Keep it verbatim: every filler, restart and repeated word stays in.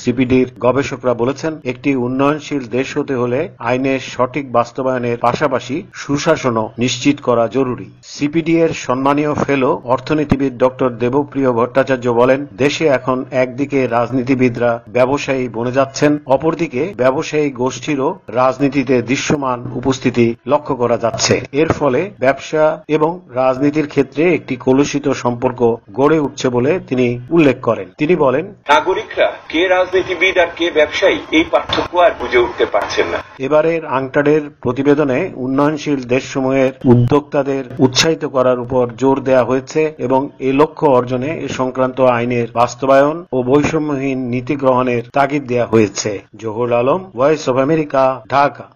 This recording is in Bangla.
সিপিডির গবেষকরা বলেছেন, একটি উন্নয়নশীল দেশ হতে হলে আইনের সঠিক বাস্তবায়নের পাশাপাশি সুশাসনও নিশ্চিত করা জরুরি। সিপিডি এর সম্মানীয় ফেলো অর্থনীতিবিদ ডক্টর দেবপ্রিয় ভট্টাচার্য বলেন, দেশে এখন একদিকে রাজনীতিবিদরা ব্যবসায়ী বনে যাচ্ছেন, অপরদিকে ব্যবসায়ী গোষ্ঠীরও রাজনীতিতে দৃশ্যমান উপস্থিতি লক্ষ্য করা যাচ্ছে। এর ফলে ব্যবসা এবং রাজনীতির ক্ষেত্রে একটি কলুষিত সম্পর্ক গড়ে উঠছে বলে তিনি উল্লেখ করেন। তিনি বলেন, নাগরিকরা কে রাজনীতিবিদ আর কে ব্যবসায়ী এই পার্থক্য আর বুঝে উঠতে পারছেন না। এবারের আংটাডের প্রতিবেদনে উন্নয়নশীল দেশসমূহের উদ্যোক্তাদের উৎসাহিত করার উপর জোর দেওয়া হয়েছে এবং এই লক্ষ্য অর্জনে এ সংক্রান্ত আইনের বাস্তবায়ন ও বৈষম্যহীন নীতি গ্রহণের তাগিদ দেওয়া হয়েছে। Jahur Alam, voice of America, Dhaka.